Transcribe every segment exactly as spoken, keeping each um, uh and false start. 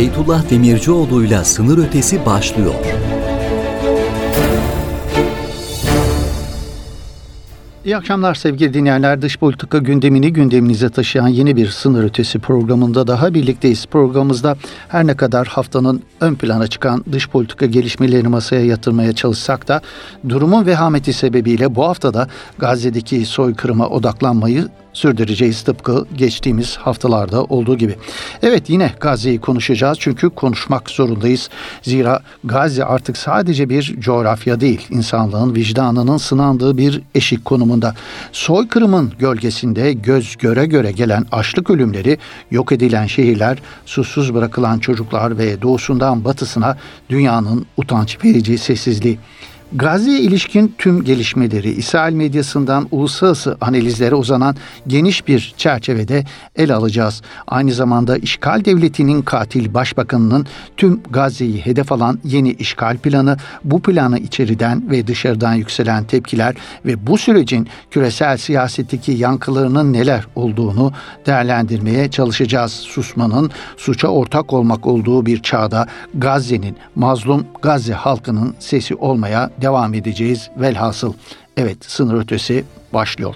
Beytullah Demircioğlu'yla Sınır Ötesi başlıyor. İyi akşamlar sevgili dinleyenler. Dış politika gündemini gündeminize taşıyan yeni bir Sınır Ötesi programında daha birlikteyiz. Programımızda her ne kadar haftanın ön plana çıkan dış politika gelişmelerini masaya yatırmaya çalışsak da durumun vehameti sebebiyle bu haftada Gazze'deki soykırıma odaklanmayı sürdüreceğiz, tıpkı geçtiğimiz haftalarda olduğu gibi. Evet, yine Gazze'yi konuşacağız çünkü konuşmak zorundayız. Zira Gazze artık sadece bir coğrafya değil, insanlığın vicdanının sınandığı bir eşik konumunda. Soykırımın gölgesinde göz göre göre gelen açlık ölümleri, yok edilen şehirler, susuz bırakılan çocuklar ve doğusundan batısına dünyanın utanç verici sessizliği. Gazze'ye ilişkin tüm gelişmeleri İsrail medyasından uluslararası analizlere uzanan geniş bir çerçevede ele alacağız. Aynı zamanda işgal devletinin katil başbakanının tüm Gazze'yi hedef alan yeni işgal planı, bu planı içeriden ve dışarıdan yükselen tepkiler ve bu sürecin küresel siyasetteki yankılarının neler olduğunu değerlendirmeye çalışacağız. Susmanın suça ortak olmak olduğu bir çağda Gazze'nin, mazlum Gazze halkının sesi olmaya devam edeceğiz velhasıl. Evet, Sınır Ötesi başlıyor.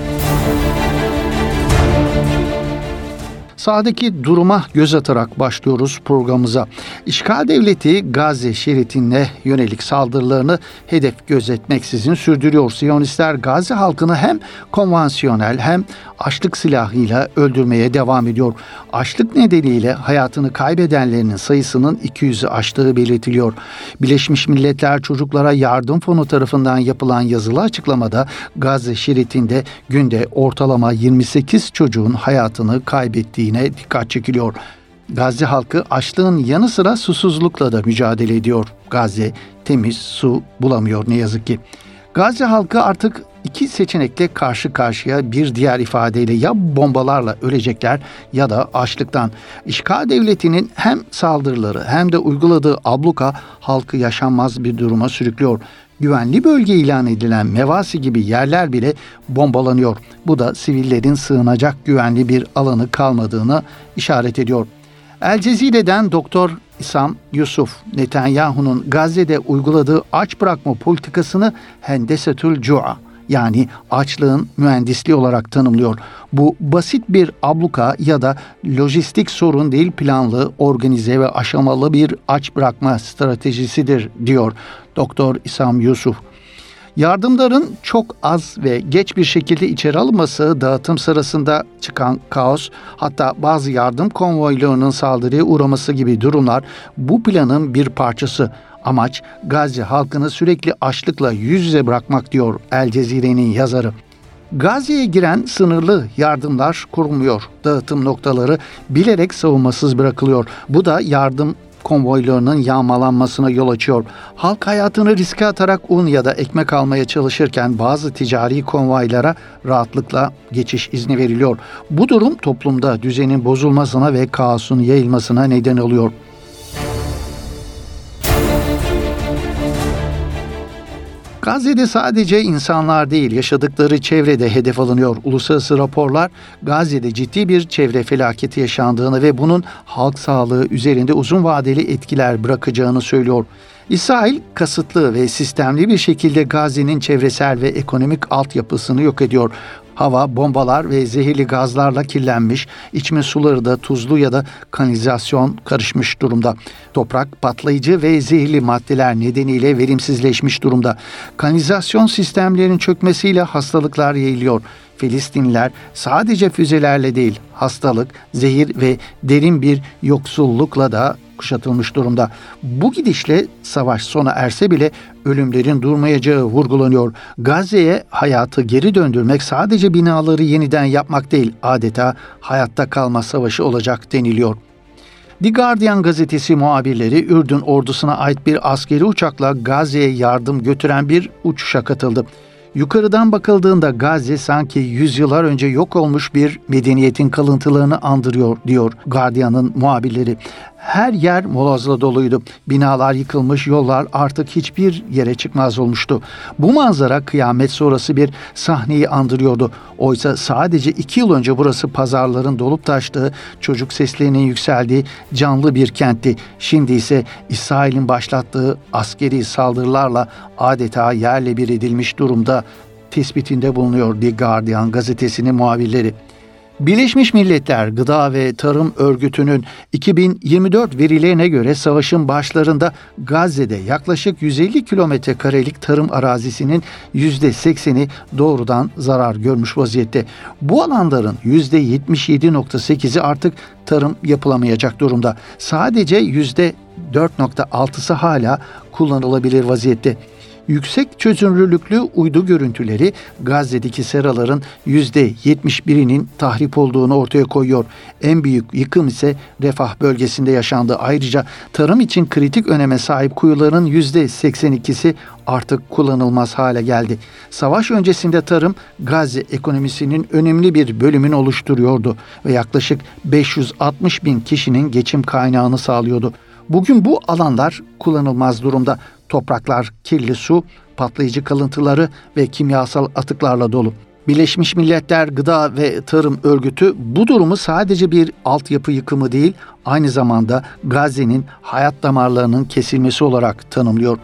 Sahadaki duruma göz atarak başlıyoruz programımıza. İşgal devleti Gazze şeridine yönelik saldırılarını hedef gözetmeksizin sürdürüyor. Siyonistler Gazze halkını hem konvansiyonel hem açlık silahıyla öldürmeye devam ediyor. Açlık nedeniyle hayatını kaybedenlerin sayısının iki yüzü aştığı belirtiliyor. Birleşmiş Milletler Çocuklara Yardım Fonu tarafından yapılan yazılı açıklamada Gazze şeridinde günde ortalama yirmi sekiz çocuğun hayatını kaybettiği dikkat çekiliyor. Gazze halkı açlığın yanı sıra susuzlukla da mücadele ediyor. Gazze temiz su bulamıyor ne yazık ki. Gazze halkı artık iki seçenekle karşı karşıya, bir diğer ifadeyle ya bombalarla ölecekler ya da açlıktan. İşgal devletinin hem saldırıları hem de uyguladığı abluka halkı yaşanmaz bir duruma sürüklüyor. Güvenli bölge ilan edilen Mevasi gibi yerler bile bombalanıyor. Bu da sivillerin sığınacak güvenli bir alanı kalmadığını işaret ediyor. El Cezire'den Doktor İsam Yusuf, Netanyahu'nun Gazze'de uyguladığı aç bırakma politikasını hendesetül cu'a, yani açlığın mühendisliği olarak tanımlıyor. Bu basit bir abluka ya da lojistik sorun değil, planlı, organize ve aşamalı bir aç bırakma stratejisidir diyor Doktor İsam Yusuf. Yardımların çok az ve geç bir şekilde içeri alınması, dağıtım sırasında çıkan kaos, hatta bazı yardım konvoylarının saldırıya uğraması gibi durumlar bu planın bir parçası. Amaç Gazze halkını sürekli açlıkla yüz yüze bırakmak diyor El Cezire'nin yazarı. Gazze'ye giren sınırlı yardımlar kurulmuyor. Dağıtım noktaları bilerek savunmasız bırakılıyor. Bu da yardım konvoylarının yağmalanmasına yol açıyor. Halk hayatını riske atarak un ya da ekmek almaya çalışırken bazı ticari konvoylara rahatlıkla geçiş izni veriliyor. Bu durum toplumda düzenin bozulmasına ve kaosun yayılmasına neden oluyor. Gazze'de sadece insanlar değil, yaşadıkları çevre de hedef alınıyor. Uluslararası raporlar Gazze'de ciddi bir çevre felaketi yaşandığını ve bunun halk sağlığı üzerinde uzun vadeli etkiler bırakacağını söylüyor. İsrail kasıtlı ve sistemli bir şekilde Gazze'nin çevresel ve ekonomik altyapısını yok ediyor. Hava bombalar ve zehirli gazlarla kirlenmiş, içme suları da tuzlu ya da kanalizasyon karışmış durumda. Toprak patlayıcı ve zehirli maddeler nedeniyle verimsizleşmiş durumda. Kanalizasyon sistemlerinin çökmesiyle hastalıklar yayılıyor. Filistinliler sadece füzelerle değil, hastalık, zehir ve derin bir yoksullukla da kuşatılmış durumda. Bu gidişle savaş sona erse bile ölümlerin durmayacağı vurgulanıyor. Gazze'ye hayatı geri döndürmek sadece binaları yeniden yapmak değil, adeta hayatta kalma savaşı olacak deniliyor. The Guardian gazetesi muhabirleri Ürdün ordusuna ait bir askeri uçakla Gazze'ye yardım götüren bir uçuşa katıldı. Yukarıdan bakıldığında Gazze sanki yüzyıllar önce yok olmuş bir medeniyetin kalıntılarını andırıyor diyor Guardian'ın muhabirleri. Her yer molozla doluydu. Binalar yıkılmış, yollar artık hiçbir yere çıkmaz olmuştu. Bu manzara kıyamet sonrası bir sahneyi andırıyordu. Oysa sadece iki yıl önce burası pazarların dolup taştığı, çocuk seslerinin yükseldiği canlı bir kentti. Şimdi ise İsrail'in başlattığı askeri saldırılarla adeta yerle bir edilmiş durumda tespitinde bulunuyor The Guardian gazetesinin muhabirleri. Birleşmiş Milletler Gıda ve Tarım Örgütü'nün iki bin yirmi dört verilerine göre savaşın başlarında Gazze'de yaklaşık yüz elli kilometre karelik tarım arazisinin yüzde sekseni doğrudan zarar görmüş vaziyette. Bu alanların yüzde yetmiş yedi virgül sekizi artık tarım yapılamayacak durumda. Sadece yüzde dört virgül altısı hala kullanılabilir vaziyette. Yüksek çözünürlüklü uydu görüntüleri Gazze'deki seraların yüzde yetmiş birinin tahrip olduğunu ortaya koyuyor. En büyük yıkım ise Refah bölgesinde yaşandı. Ayrıca tarım için kritik öneme sahip kuyuların yüzde seksen ikisi artık kullanılmaz hale geldi. Savaş öncesinde tarım Gazze ekonomisinin önemli bir bölümünü oluşturuyordu ve yaklaşık beş yüz altmış bin kişinin geçim kaynağını sağlıyordu. Bugün bu alanlar kullanılmaz durumda. Topraklar kirli su, patlayıcı kalıntıları ve kimyasal atıklarla dolu. Birleşmiş Milletler Gıda ve Tarım Örgütü bu durumu sadece bir altyapı yıkımı değil, aynı zamanda Gazze'nin hayat damarlarının kesilmesi olarak tanımlıyor.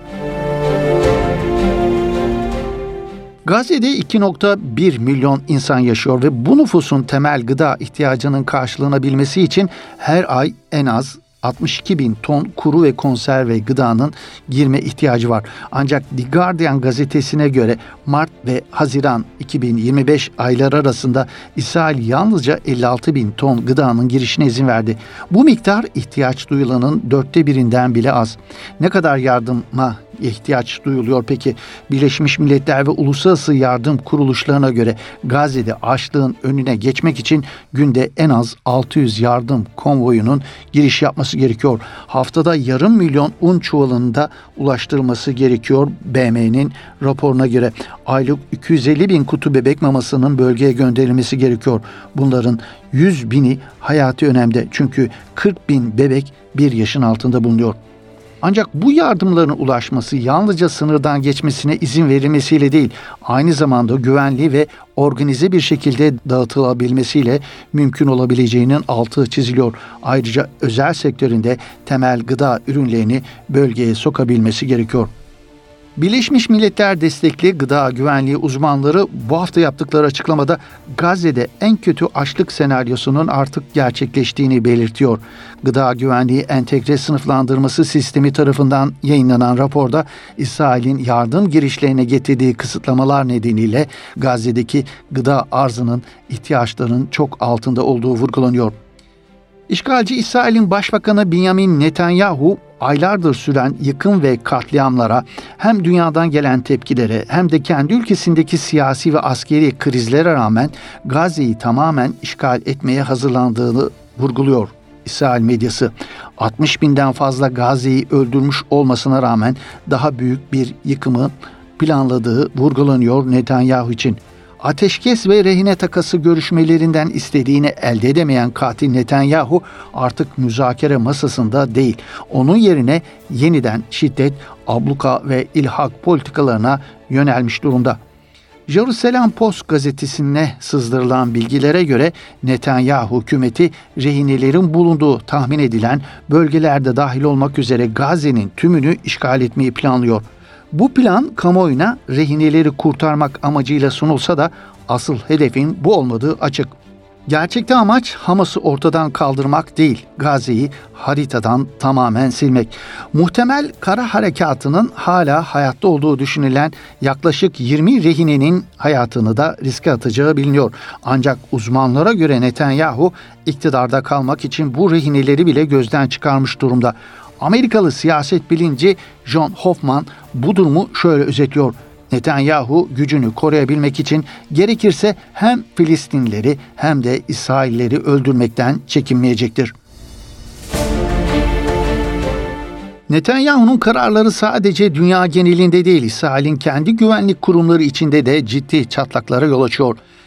Gazze'de iki virgül bir milyon insan yaşıyor ve bu nüfusun temel gıda ihtiyacının karşılanabilmesi için her ay en az altmış iki bin ton kuru ve konserve gıdanın girme ihtiyacı var. Ancak The Guardian gazetesine göre Mart ve Haziran iki bin yirmi beş ayları arasında İsrail yalnızca elli altı bin ton gıdanın girişine izin verdi. Bu miktar ihtiyaç duyulanın dörtte birinden bile az. Ne kadar yardıma ihtiyaç duyuluyor peki? Birleşmiş Milletler ve uluslararası yardım kuruluşlarına göre Gazze'de açlığın önüne geçmek için günde en az altı yüz yardım konvoyunun giriş yapması gerekiyor. Haftada yarım milyon un çuvalının da ulaştırılması gerekiyor B M'nin raporuna göre. Aylık iki yüz elli bin kutu bebek mamasının bölgeye gönderilmesi gerekiyor. Bunların yüz bini hayati önemde çünkü kırk bin bebek bir yaşın altında bulunuyor. Ancak bu yardımların ulaşması yalnızca sınırdan geçmesine izin verilmesiyle değil, aynı zamanda güvenli ve organize bir şekilde dağıtılabilmesiyle mümkün olabileceğinin altı çiziliyor. Ayrıca özel sektöründe temel gıda ürünlerini bölgeye sokabilmesi gerekiyor. Birleşmiş Milletler destekli gıda güvenliği uzmanları bu hafta yaptıkları açıklamada Gazze'de en kötü açlık senaryosunun artık gerçekleştiğini belirtiyor. Gıda Güvenliği Entegre Sınıflandırması Sistemi tarafından yayınlanan raporda İsrail'in yardım girişlerine getirdiği kısıtlamalar nedeniyle Gazze'deki gıda arzının ihtiyaçlarının çok altında olduğu vurgulanıyor. İşgalci İsrail'in Başbakanı Benjamin Netanyahu aylardır süren yıkım ve katliamlara hem dünyadan gelen tepkilere hem de kendi ülkesindeki siyasi ve askeri krizlere rağmen Gazze'yi tamamen işgal etmeye hazırlandığını vurguluyor İsrail medyası. altmış binden fazla Gazze'yi öldürmüş olmasına rağmen daha büyük bir yıkımı planladığı vurgulanıyor Netanyahu için. Ateşkes ve rehine takası görüşmelerinden istediğini elde edemeyen katil Netanyahu artık müzakere masasında değil. Onun yerine yeniden şiddet, abluka ve ilhak politikalarına yönelmiş durumda. Jerusalem Post gazetesine sızdırılan bilgilere göre Netanyahu hükümeti rehinelerin bulunduğu tahmin edilen bölgelerde dahil olmak üzere Gazze'nin tümünü işgal etmeyi planlıyor. Bu plan kamuoyuna rehineleri kurtarmak amacıyla sunulsa da asıl hedefin bu olmadığı açık. Gerçekte amaç Hamas'ı ortadan kaldırmak değil, Gazze'yi haritadan tamamen silmek. Muhtemel kara harekatının hala hayatta olduğu düşünülen yaklaşık yirmi rehinenin hayatını da riske atacağı biliniyor. Ancak uzmanlara göre Netanyahu iktidarda kalmak için bu rehineleri bile gözden çıkarmış durumda. Amerikalı siyaset bilimci John Hoffman bu durumu şöyle özetliyor. Netanyahu gücünü koruyabilmek için gerekirse hem Filistinlileri hem de İsraillileri öldürmekten çekinmeyecektir. Netanyahu'nun kararları sadece dünya genelinde değil, İsrail'in kendi güvenlik kurumları içinde de ciddi çatlaklara yol açıyor.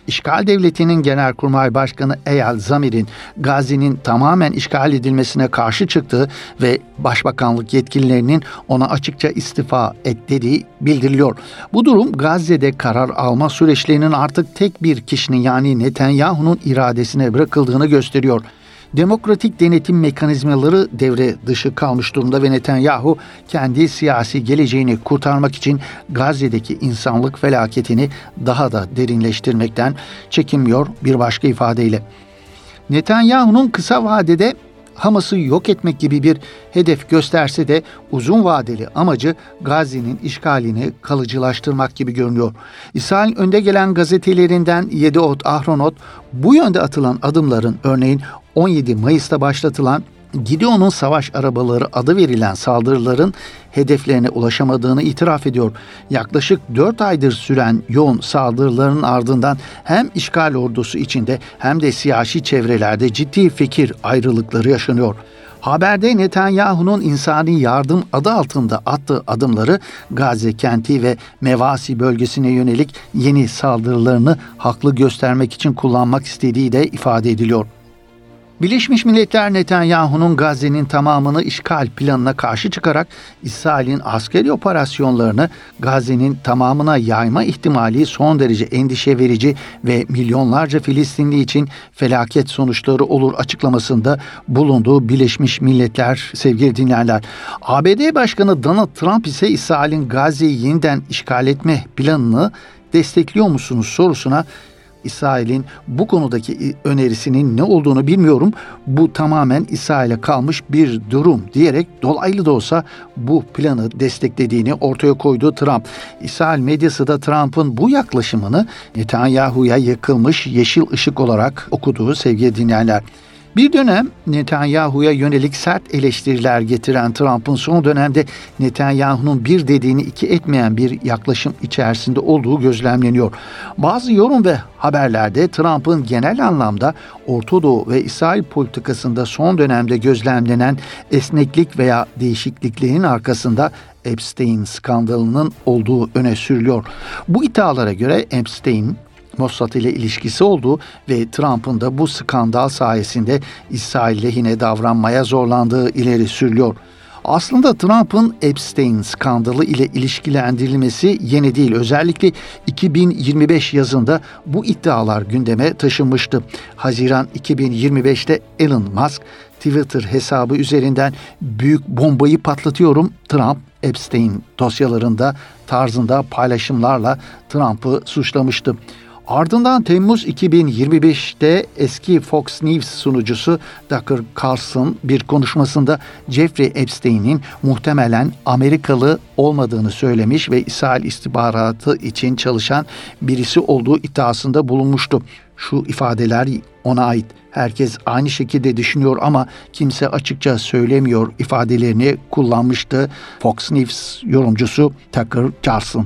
İşgal devletinin Genelkurmay Başkanı Eyal Zamir'in Gazze'nin tamamen işgal edilmesine karşı çıktığı ve Başbakanlık yetkililerinin ona açıkça istifa et dediği bildiriliyor. Bu durum Gazze'de karar alma süreçlerinin artık tek bir kişinin yani Netanyahu'nun iradesine bırakıldığını gösteriyor. Demokratik denetim mekanizmaları devre dışı kalmış durumda ve Netanyahu kendi siyasi geleceğini kurtarmak için Gazze'deki insanlık felaketini daha da derinleştirmekten çekinmiyor bir başka ifadeyle. Netanyahu'nun kısa vadede Hamas'ı yok etmek gibi bir hedef gösterse de uzun vadeli amacı Gazze'nin işgalini kalıcılaştırmak gibi görünüyor. İsrail'in önde gelen gazetelerinden Yediot Ahronot bu yönde atılan adımların örneğin on yedi Mayıs'ta başlatılan Gideon'un savaş arabaları adı verilen saldırıların hedeflerine ulaşamadığını itiraf ediyor. Yaklaşık dört aydır süren yoğun saldırıların ardından hem işgal ordusu içinde hem de siyasi çevrelerde ciddi fikir ayrılıkları yaşanıyor. Haberde Netanyahu'nun insani yardım adı altında attığı adımları Gazze kenti ve Mevasi bölgesine yönelik yeni saldırılarını haklı göstermek için kullanmak istediği de ifade ediliyor. Birleşmiş Milletler Netanyahu'nun Gazze'nin tamamını işgal planına karşı çıkarak İsrail'in askeri operasyonlarını Gazze'nin tamamına yayma ihtimali son derece endişe verici ve milyonlarca Filistinli için felaket sonuçları olur açıklamasında bulunduğu Birleşmiş Milletler sevgili dinleyenler. A B D Başkanı Donald Trump ise İsrail'in Gazze'yi yeniden işgal etme planını destekliyor musunuz sorusuna İsrail'in bu konudaki önerisinin ne olduğunu bilmiyorum. Bu tamamen İsrail'e kalmış bir durum diyerek dolaylı da olsa bu planı desteklediğini ortaya koydu Trump. İsrail medyası da Trump'ın bu yaklaşımını Netanyahu'ya yakılmış yeşil ışık olarak okuduğu sevgili dinleyenler. Bir dönem Netanyahu'ya yönelik sert eleştiriler getiren Trump'ın son dönemde Netanyahu'nun bir dediğini iki etmeyen bir yaklaşım içerisinde olduğu gözlemleniyor. Bazı yorum ve haberlerde Trump'ın genel anlamda Orta Doğu ve İsrail politikasında son dönemde gözlemlenen esneklik veya değişikliklerin arkasında Epstein skandalının olduğu öne sürülüyor. Bu iddialara göre Epstein Mossad ile ilişkisi olduğu ve Trump'ın da bu skandal sayesinde İsrail lehine davranmaya zorlandığı ileri sürülüyor. Aslında Trump'ın Epstein skandalı ile ilişkilendirilmesi yeni değil. Özellikle iki bin yirmi beş yazında bu iddialar gündeme taşınmıştı. Haziran iki bin yirmi beşte Elon Musk Twitter hesabı üzerinden büyük bombayı patlatıyorum, Trump Epstein dosyalarında tarzında paylaşımlarla Trump'ı suçlamıştı. Ardından Temmuz iki bin yirmi beşte eski Fox News sunucusu Tucker Carlson bir konuşmasında Jeffrey Epstein'in muhtemelen Amerikalı olmadığını söylemiş ve İsrail istihbaratı için çalışan birisi olduğu iddiasında bulunmuştu. Şu ifadeler ona ait. Herkes aynı şekilde düşünüyor ama kimse açıkça söylemiyor ifadelerini kullanmıştı Fox News yorumcusu Tucker Carlson.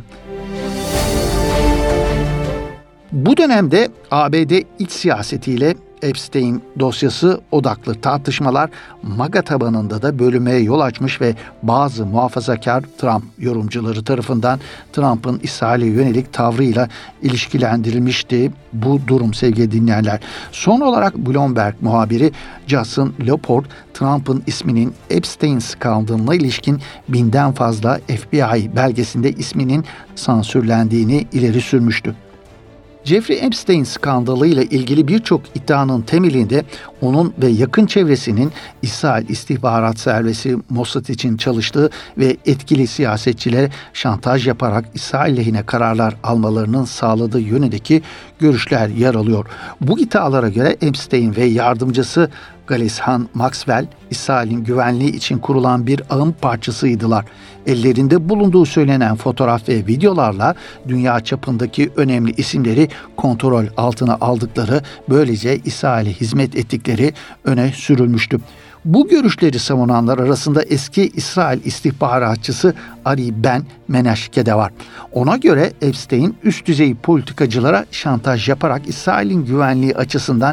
Bu dönemde A B D iç siyasetiyle Epstein dosyası odaklı tartışmalar MAGA tabanında da bölüme yol açmış ve bazı muhafazakar Trump yorumcuları tarafından Trump'ın İsrail'e yönelik tavrıyla ilişkilendirilmişti bu durum sevgili dinleyenler. Son olarak Bloomberg muhabiri Jason Leport, Trump'ın isminin Epstein skandalına ilişkin binden fazla F B I belgesinde isminin sansürlendiğini ileri sürmüştü. Jeffrey Epstein skandalı ile ilgili birçok iddianın temelinde onun ve yakın çevresinin İsrail İstihbarat Servisi Mossad için çalıştığı ve etkili siyasetçilere şantaj yaparak İsrail lehine kararlar almalarının sağladığı yönündeki görüşler yer alıyor. Bu iddialara göre Epstein ve yardımcısı Ghislaine Maxwell, İsrail'in güvenliği için kurulan bir ağın parçasıydılar. Ellerinde bulunduğu söylenen fotoğraf ve videolarla dünya çapındaki önemli isimleri kontrol altına aldıkları, böylece İsrail'e hizmet ettikleri öne sürülmüştü. Bu görüşleri savunanlar arasında eski İsrail istihbaratçısı Ari Ben Menaşke de var. Ona göre Epstein üst düzey politikacılara şantaj yaparak İsrail'in güvenliği açısından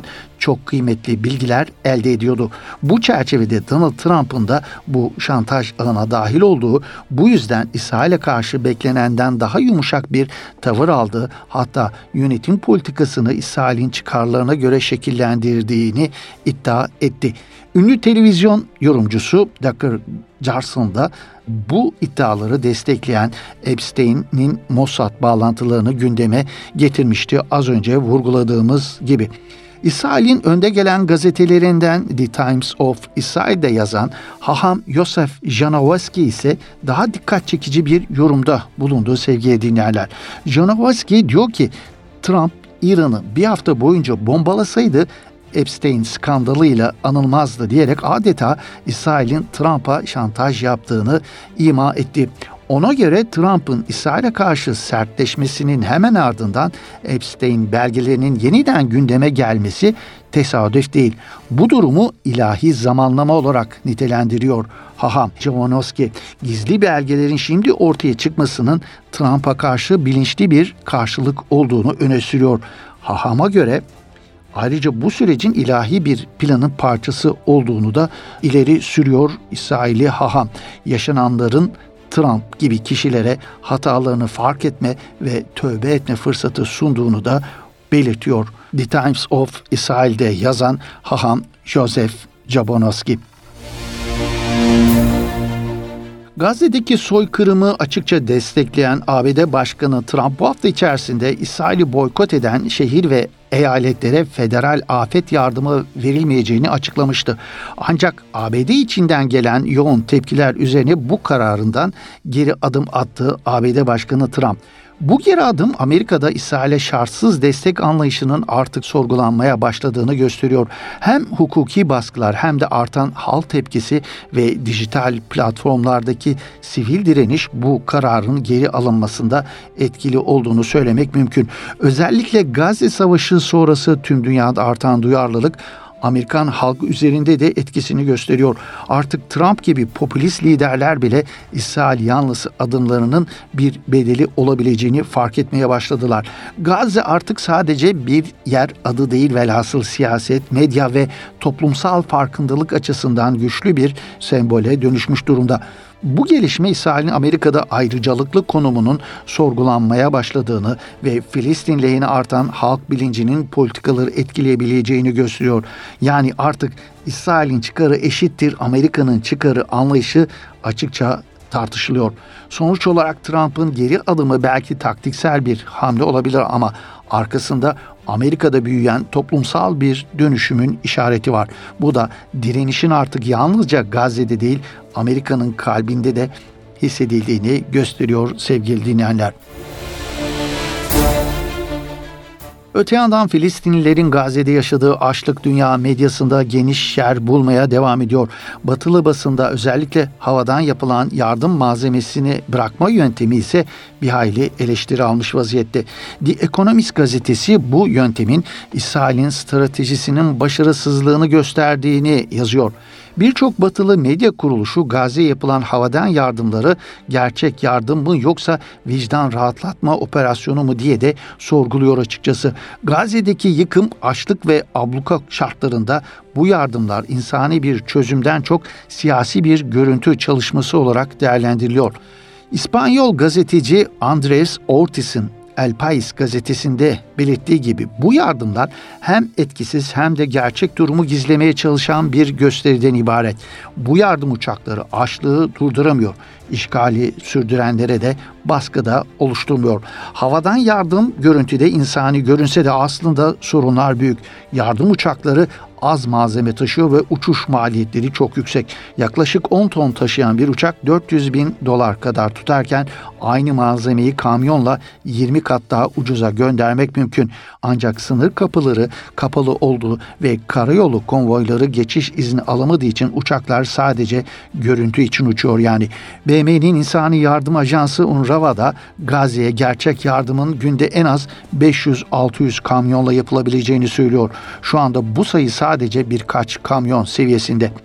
çok kıymetli bilgiler elde ediyordu. Bu çerçevede Donald Trump'ın da bu şantaj ağına dahil olduğu, bu yüzden İsrail'e karşı beklenenden daha yumuşak bir tavır aldığı, hatta yönetim politikasını İsrail'in çıkarlarına göre şekillendirdiğini iddia etti. Ünlü televizyon yorumcusu Tucker Carlson da bu iddiaları destekleyen Epstein'in Mossad bağlantılarını gündeme getirmişti, az önce vurguladığımız gibi. İsrail'in önde gelen gazetelerinden The Times of Israel'de yazan Haham Yosef Janowski ise daha dikkat çekici bir yorumda bulunduğu sevgili dinleyenler. Janowski diyor ki Trump İran'ı bir hafta boyunca bombalasaydı Epstein skandalıyla anılmazdı diyerek adeta İsrail'in Trump'a şantaj yaptığını ima etti. Ona göre Trump'ın İsrail'e karşı sertleşmesinin hemen ardından Epstein belgelerinin yeniden gündeme gelmesi tesadüf değil. Bu durumu ilahi zamanlama olarak nitelendiriyor Haham Janowski. Gizli belgelerin şimdi ortaya çıkmasının Trump'a karşı bilinçli bir karşılık olduğunu öne sürüyor. Haham'a göre ayrıca bu sürecin ilahi bir planın parçası olduğunu da ileri sürüyor İsrail'i Haham. Yaşananların Trump gibi kişilere hatalarını fark etme ve tövbe etme fırsatı sunduğunu da belirtiyor. The Times of Israel'de yazan Haham Joseph Janowski. Gazze'deki soykırımı açıkça destekleyen A B D Başkanı Trump bu hafta içerisinde İsrail'i boykot eden şehir ve eyaletlere federal afet yardımı verilmeyeceğini açıklamıştı. Ancak A B D içinden gelen yoğun tepkiler üzerine bu kararından geri adım attı A B D Başkanı Trump. Bu geri adım Amerika'da İsrail'e şartsız destek anlayışının artık sorgulanmaya başladığını gösteriyor. Hem hukuki baskılar hem de artan halk tepkisi ve dijital platformlardaki sivil direniş bu kararın geri alınmasında etkili olduğunu söylemek mümkün. Özellikle Gazze Savaşı sonrası tüm dünyada artan duyarlılık Amerikan halkı üzerinde de etkisini gösteriyor. Artık Trump gibi popülist liderler bile İsrail yanlısı adımlarının bir bedeli olabileceğini fark etmeye başladılar. Gazze artık sadece bir yer adı değil, velhasıl siyaset, medya ve toplumsal farkındalık açısından güçlü bir sembole dönüşmüş durumda. Bu gelişme İsrail'in Amerika'da ayrıcalıklı konumunun sorgulanmaya başladığını ve Filistin lehine artan halk bilincinin politikaları etkileyebileceğini gösteriyor. Yani artık İsrail'in çıkarı eşittir Amerika'nın çıkarı anlayışı açıkça tartışılıyor. Sonuç olarak Trump'ın geri adımı belki taktiksel bir hamle olabilir ama arkasında Amerika'da büyüyen toplumsal bir dönüşümün işareti var. Bu da direnişin artık yalnızca Gazze'de değil, Amerika'nın kalbinde de hissedildiğini gösteriyor sevgili dinleyenler. Öte yandan Filistinlilerin Gazze'de yaşadığı açlık dünya medyasında geniş yer bulmaya devam ediyor. Batılı basında özellikle havadan yapılan yardım malzemesini bırakma yöntemi ise bir hayli eleştiri almış vaziyette. The Economist gazetesi bu yöntemin İsrail'in stratejisinin başarısızlığını gösterdiğini yazıyor. Birçok batılı medya kuruluşu Gazze'ye yapılan havadan yardımları gerçek yardım mı yoksa vicdan rahatlatma operasyonu mu diye de sorguluyor açıkçası. Gazze'deki yıkım, açlık ve abluka şartlarında bu yardımlar insani bir çözümden çok siyasi bir görüntü çalışması olarak değerlendiriliyor. İspanyol gazeteci Andrés Ortiz'in El País gazetesinde belirttiği gibi bu yardımlar hem etkisiz hem de gerçek durumu gizlemeye çalışan bir gösteriden ibaret. Bu yardım uçakları açlığı durduramıyor. İşgali sürdürenlere de baskıda oluşturmuyor. Havadan yardım görüntüde insani görünse de aslında sorunlar büyük. Yardım uçakları az malzeme taşıyor ve uçuş maliyetleri çok yüksek. Yaklaşık on ton taşıyan bir uçak dört yüz bin dolar kadar tutarken aynı malzemeyi kamyonla yirmi kat daha ucuza göndermek mümkün. Ancak sınır kapıları kapalı olduğu ve karayolu konvoyları geçiş izni alamadığı için uçaklar sadece görüntü için uçuyor yani. B M W'nin İnsani Yardım Ajansı UNRWA'da Gazze'ye gerçek yardımın günde en az beş yüz altı yüz kamyonla yapılabileceğini söylüyor. Şu anda bu sayı sadece birkaç kamyon seviyesinde.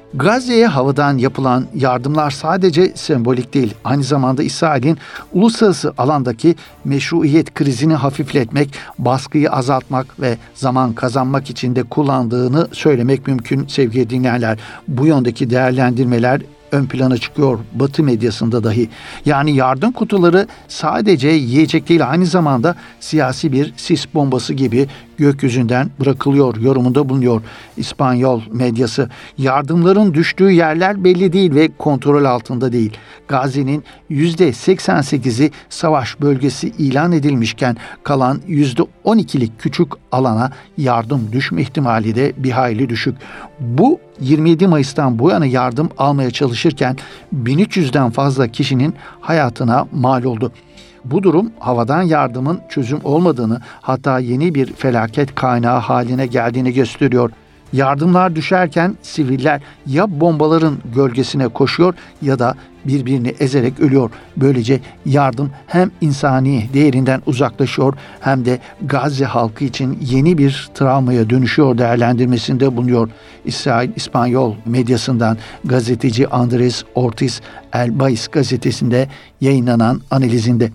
Gazze'ye havadan yapılan yardımlar sadece sembolik değil, aynı zamanda İsrail'in uluslararası alandaki meşruiyet krizini hafifletmek, baskıyı azaltmak ve zaman kazanmak için de kullandığını söylemek mümkün sevgili dinleyenler. Bu yöndeki değerlendirmeler ön plana çıkıyor Batı medyasında dahi. Yani yardım kutuları sadece yiyecek değil, aynı zamanda siyasi bir sis bombası gibi gökyüzünden bırakılıyor yorumunda bulunuyor İspanyol medyası. Yardımların düştüğü yerler belli değil ve kontrol altında değil. Gazze'nin yüzde seksen sekizi savaş bölgesi ilan edilmişken kalan yüzde on ikilik küçük alana yardım düşme ihtimali de bir hayli düşük. Bu yirmi yedi Mayıs'tan bu yana yardım almaya çalışırken bin üç yüzden fazla kişinin hayatına mal oldu. Bu durum havadan yardımın çözüm olmadığını, hatta yeni bir felaket kaynağı haline geldiğini gösteriyor. Yardımlar düşerken siviller ya bombaların gölgesine koşuyor ya da birbirini ezerek ölüyor. Böylece yardım hem insani değerinden uzaklaşıyor hem de Gazze halkı için yeni bir travmaya dönüşüyor değerlendirmesinde bulunuyor. İsrail İspanyol medyasından gazeteci Andres Ortiz El País gazetesinde yayınlanan analizinde.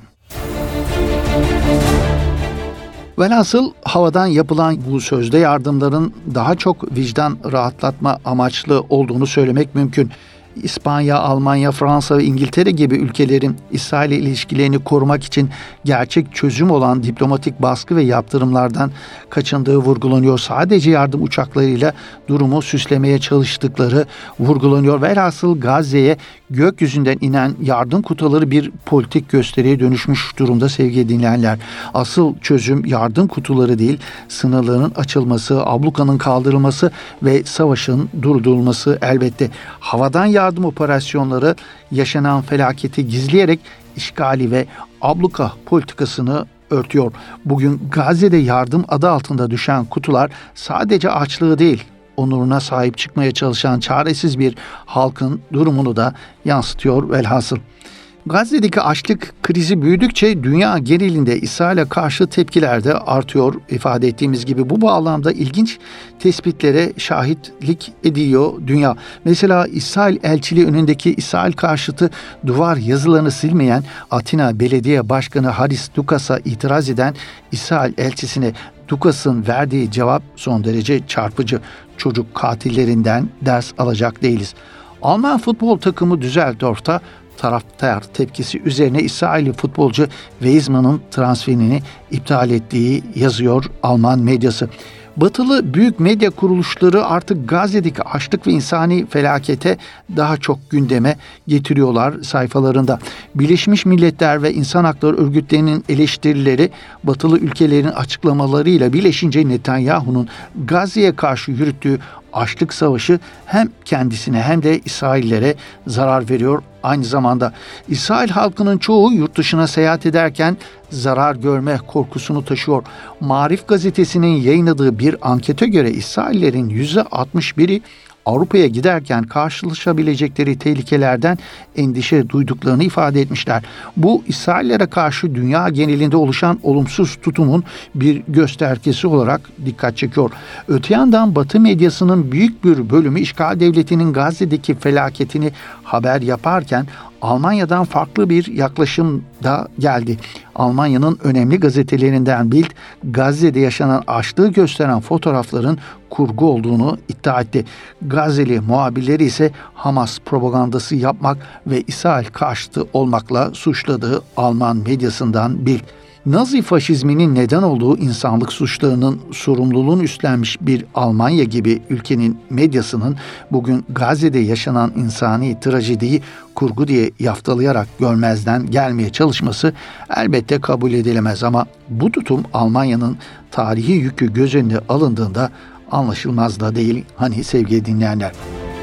Velhasıl havadan yapılan bu sözde yardımların daha çok vicdan rahatlatma amaçlı olduğunu söylemek mümkün. İspanya, Almanya, Fransa ve İngiltere gibi ülkelerin İsrail ile ilişkilerini korumak için gerçek çözüm olan diplomatik baskı ve yaptırımlardan kaçındığı vurgulanıyor. Sadece yardım uçaklarıyla durumu süslemeye çalıştıkları vurgulanıyor. Velhasıl Gazze'ye gökyüzünden inen yardım kutuları bir politik gösteriye dönüşmüş durumda sevgili dinleyenler. Asıl çözüm yardım kutuları değil, sınırların açılması, ablukanın kaldırılması ve savaşın durdurulması elbette. Havadan yardım operasyonları yaşanan felaketi gizleyerek işgali ve abluka politikasını örtüyor. Bugün Gazze'de yardım adı altında düşen kutular sadece açlığı değil, onuruna sahip çıkmaya çalışan çaresiz bir halkın durumunu da yansıtıyor velhasıl. Gazze'deki açlık krizi büyüdükçe dünya genelinde İsrail'e karşı tepkiler de artıyor ifade ettiğimiz gibi. Bu bağlamda ilginç tespitlere şahitlik ediyor dünya. Mesela İsrail elçiliği önündeki İsrail karşıtı duvar yazılarını silmeyen Atina Belediye Başkanı Haris Dukas'a itiraz eden İsrail elçisine Dukas'ın verdiği cevap son derece çarpıcı. Çocuk katillerinden ders alacak değiliz. Alman futbol takımı Düsseldorf'ta taraftar tepkisi üzerine İsrailli futbolcu Weizmann'ın transferini iptal ettiği yazıyor Alman medyası. Batılı büyük medya kuruluşları artık Gazze'deki açlık ve insani felakete daha çok gündeme getiriyorlar sayfalarında. Birleşmiş Milletler ve İnsan Hakları Örgütlerinin eleştirileri batılı ülkelerin açıklamalarıyla birleşince Netanyahu'nun Gazze'ye karşı yürüttüğü açlık savaşı hem kendisine hem de İsraillere zarar veriyor. Aynı zamanda İsrail halkının çoğu yurt dışına seyahat ederken zarar görme korkusunu taşıyor. Marif gazetesinin yayınladığı bir ankete göre İsraillerin yüzde altmış biri Avrupa'ya giderken karşılaşabilecekleri tehlikelerden endişe duyduklarını ifade etmişler. Bu İsraillere karşı dünya genelinde oluşan olumsuz tutumun bir göstergesi olarak dikkat çekiyor. Öte yandan Batı medyasının büyük bir bölümü işgal devletinin Gazze'deki felaketini haber yaparken Almanya'dan farklı bir yaklaşım da geldi. Almanya'nın önemli gazetelerinden Bild, Gazze'de yaşanan açlığı gösteren fotoğrafların kurgu olduğunu iddia etti. Gazze'li muhabirleri ise Hamas propagandası yapmak ve İsrail karşıtı olmakla suçladığı Alman medyasından Bild. Nazi faşizminin neden olduğu insanlık suçlarının sorumluluğunu üstlenmiş bir Almanya gibi ülkenin medyasının bugün Gazze'de yaşanan insani trajediyi kurgu diye yaftalayarak görmezden gelmeye çalışması elbette kabul edilemez ama bu tutum Almanya'nın tarihi yükü göz önüne alındığında anlaşılmaz da değil hani sevgili dinleyenler.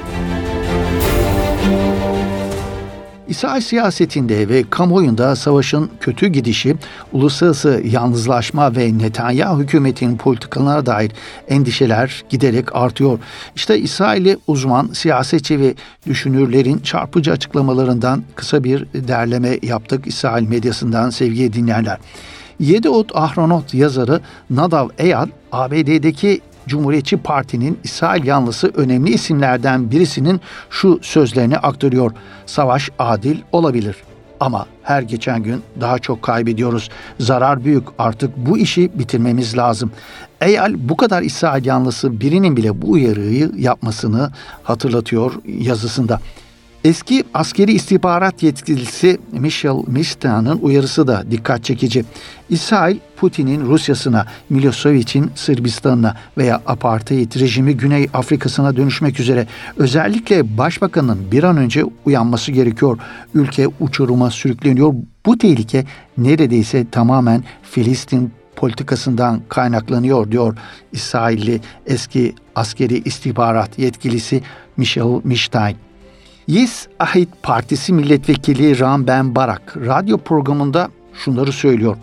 İsrail siyasetinde ve kamuoyunda savaşın kötü gidişi, uluslararası yalnızlaşma ve Netanyahu hükümetinin politikalarına dair endişeler giderek artıyor. İşte İsrailli uzman, siyasetçi ve düşünürlerin çarpıcı açıklamalarından kısa bir derleme yaptık İsrail medyasından sevgili dinleyenler. Yediot Ahronot yazarı Nadav Eyal, A B D'deki Cumhuriyetçi Parti'nin İsrail yanlısı önemli isimlerden birisinin şu sözlerini aktarıyor. Savaş adil olabilir ama her geçen gün daha çok kaybediyoruz. Zarar büyük, artık bu işi bitirmemiz lazım. Eyal bu kadar İsrail yanlısı birinin bile bu uyarıyı yapmasını hatırlatıyor yazısında. Eski askeri istihbarat yetkilisi Michel Mishtan'ın uyarısı da dikkat çekici. İsrail, Putin'in Rusya'sına, Milosevic'in Sırbistan'ına veya apartheid rejimi Güney Afrika'sına dönüşmek üzere özellikle başbakanın bir an önce uyanması gerekiyor. Ülke uçuruma sürükleniyor. Bu tehlike neredeyse tamamen Filistin politikasından kaynaklanıyor diyor İsrailli eski askeri istihbarat yetkilisi Michel Mishtan. Yes Ahit Partisi milletvekili Ram Ben Barak radyo programında şunları söylüyor.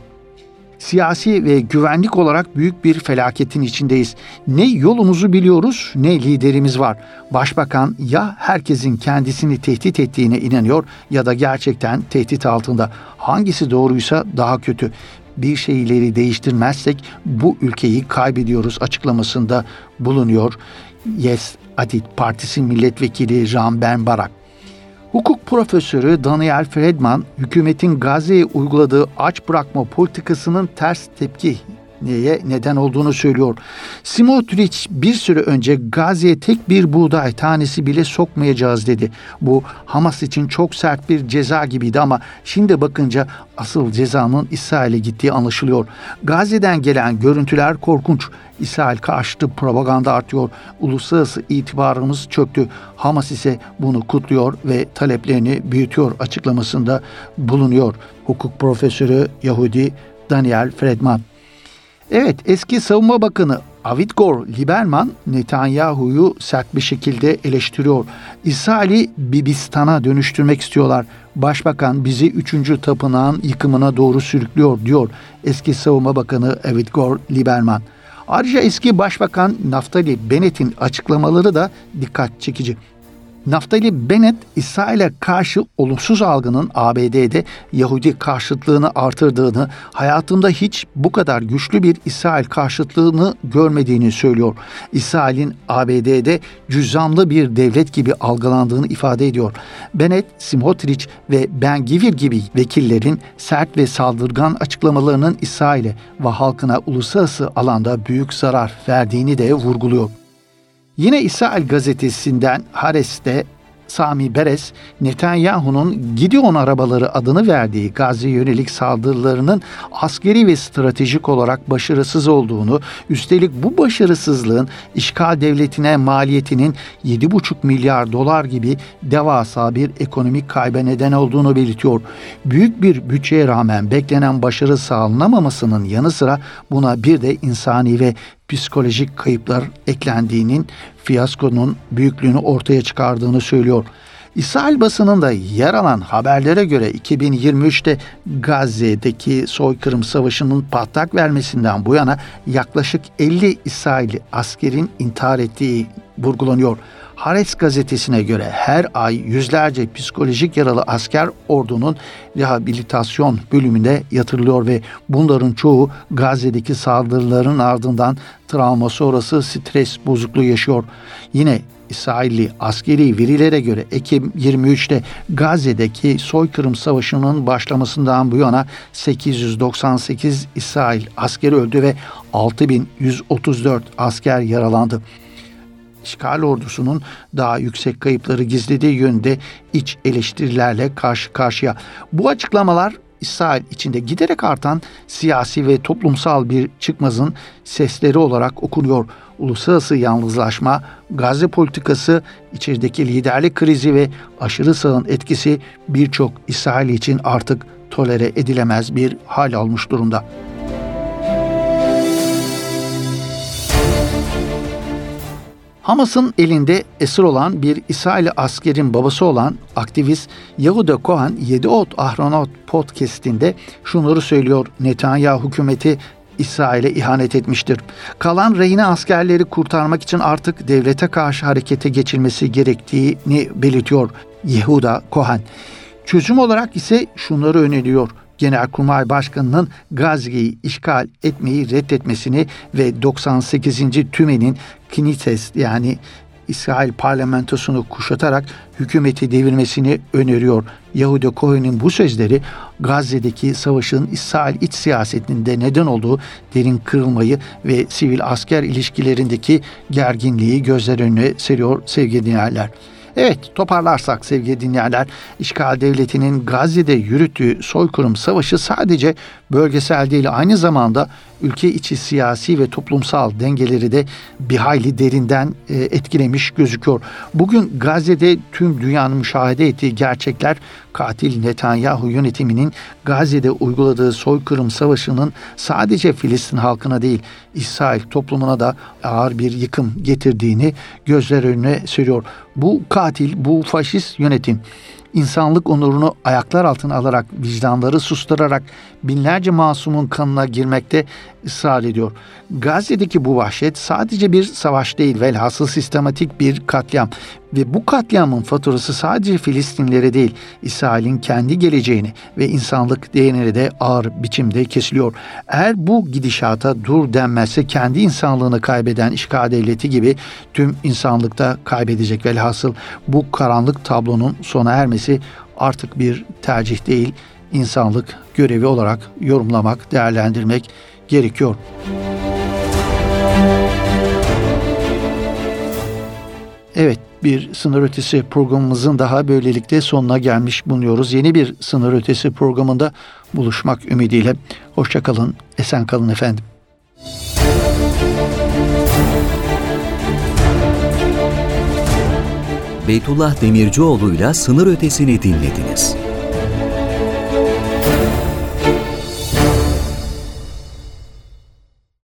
Siyasi ve güvenlik olarak büyük bir felaketin içindeyiz. Ne yolumuzu biliyoruz ne liderimiz var. Başbakan ya herkesin kendisini tehdit ettiğine inanıyor ya da gerçekten tehdit altında. Hangisi doğruysa daha kötü. Bir şeyleri değiştirmezsek bu ülkeyi kaybediyoruz açıklamasında bulunuyor Yes Ahit Partisi milletvekili Ram Ben Barak. Hukuk profesörü Daniel Friedman, hükümetin Gazze'ye uyguladığı aç bırakma politikasının ters tepki neye neden olduğunu söylüyor. Smotrich bir süre önce Gazze'ye tek bir buğday tanesi bile sokmayacağız dedi. Bu Hamas için çok sert bir ceza gibiydi ama şimdi bakınca asıl cezanın İsrail'e gittiği anlaşılıyor. Gazze'den gelen görüntüler korkunç. İsrail karşıtı propaganda artıyor. Uluslararası itibarımız çöktü. Hamas ise bunu kutluyor ve taleplerini büyütüyor açıklamasında bulunuyor. Hukuk profesörü Yahudi Daniel Friedman. Evet, eski Savunma Bakanı Avigdor Lieberman Netanyahu'yu sert bir şekilde eleştiriyor. İsrail'i Bibistan'a dönüştürmek istiyorlar. Başbakan bizi üçüncü tapınağın yıkımına doğru sürüklüyor diyor eski Savunma Bakanı Avigdor Lieberman. Ayrıca eski Başbakan Naftali Bennett'in açıklamaları da dikkat çekici. Naftali Bennett, İsrail'e karşı olumsuz algının A B D'de Yahudi karşıtlığını artırdığını, hayatında hiç bu kadar güçlü bir İsrail karşıtlığını görmediğini söylüyor. İsrail'in A B D'de cüzdanlı bir devlet gibi algılandığını ifade ediyor. Bennett, Smotrich ve Ben Gvir gibi vekillerin sert ve saldırgan açıklamalarının İsrail'e ve halkına uluslararası alanda büyük zarar verdiğini de vurguluyor. Yine İsrail gazetesinden Haaretz'te Sami Beres, Netanyahu'nun Gideon arabaları adını verdiği Gazze'ye yönelik saldırılarının askeri ve stratejik olarak başarısız olduğunu, üstelik bu başarısızlığın işgal devletine maliyetinin yedi buçuk milyar dolar gibi devasa bir ekonomik kayba neden olduğunu belirtiyor. Büyük bir bütçeye rağmen beklenen başarı sağlanamamasının yanı sıra buna bir de insani ve psikolojik kayıplar eklendiğinin fiyaskonun büyüklüğünü ortaya çıkardığını söylüyor. İsrail basınında yer alan haberlere göre iki bin yirmi üçte Gazze'deki soykırım savaşının patlak vermesinden bu yana yaklaşık elli İsrailli askerin intihar ettiği vurgulanıyor. Haaretz gazetesine göre her ay yüzlerce psikolojik yaralı asker ordunun rehabilitasyon bölümüne yatırılıyor ve bunların çoğu Gazze'deki saldırıların ardından travma sonrası stres bozukluğu yaşıyor. Yine İsrailli askeri verilere göre Ekim yirmi üçte Gazze'deki soykırım savaşının başlamasından bu yana sekiz yüz doksan sekiz İsrail askeri öldü ve altı bin yüz otuz dört asker yaralandı. İşgal ordusunun daha yüksek kayıpları gizlediği yönde iç eleştirilerle karşı karşıya. Bu açıklamalar İsrail içinde giderek artan siyasi ve toplumsal bir çıkmazın sesleri olarak okunuyor. Uluslararası yalnızlaşma, Gazze politikası, içerideki liderlik krizi ve aşırı sağın etkisi birçok İsrail için artık tolere edilemez bir hal almış durumda. Hamas'ın elinde esir olan bir İsrail askerin babası olan aktivist Yehuda Cohen yedi Ot Ahronot podcast'inde şunları söylüyor: Netanyahu hükümeti İsrail'e ihanet etmiştir. Kalan rehine askerleri kurtarmak için artık devlete karşı harekete geçilmesi gerektiğini belirtiyor Yehuda Cohen. Çözüm olarak ise şunları öneriyor: Genelkurmay Başkanı'nın Gazze'yi işgal etmeyi reddetmesini ve doksan sekizinci tümenin Knesset yani İsrail parlamentosunu kuşatarak hükümeti devirmesini öneriyor. Yehuda Cohen'in bu sözleri Gazze'deki savaşın İsrail iç siyasetinde neden olduğu derin kırılmayı ve sivil asker ilişkilerindeki gerginliği gözler önüne seriyor sevgili dinleyenler. Evet, toparlarsak sevgili dinleyenler, işgal devletinin Gazze'de yürüttüğü soykırım savaşı sadece bölgesel değil, aynı zamanda ülke içi siyasi ve toplumsal dengeleri de bir hayli derinden e, etkilemiş gözüküyor. Bugün Gazze'de tüm dünyanın müşahede ettiği gerçekler, katil Netanyahu yönetiminin Gazze'de uyguladığı soykırım savaşının sadece Filistin halkına değil, İsrail toplumuna da ağır bir yıkım getirdiğini gözler önüne seriyor. Bu katil, bu faşist yönetim insanlık onurunu ayaklar altına alarak, vicdanları susturarak binlerce masumun kanına girmekte ısrar ediyor. Gazze'deki bu vahşet sadece bir savaş değil, velhasıl sistematik bir katliam. Ve bu katliamın faturası sadece Filistinlere değil, İsrail'in kendi geleceğini ve insanlık değerini de ağır biçimde kesiliyor. Eğer bu gidişata dur denmezse kendi insanlığını kaybeden işgal devleti gibi tüm insanlıkta kaybedecek. Velhasıl bu karanlık tablonun sona ermesi artık bir tercih değil, insanlık görevi olarak yorumlamak, değerlendirmek gerekiyor. Evet, bir Sınır Ötesi programımızın daha böylelikle sonuna gelmiş bulunuyoruz. Yeni bir Sınır Ötesi programında buluşmak ümidiyle. Hoşça kalın, esen kalın efendim. Beytullah Demircioğlu'yla Sınır Ötesi'ni dinlediniz.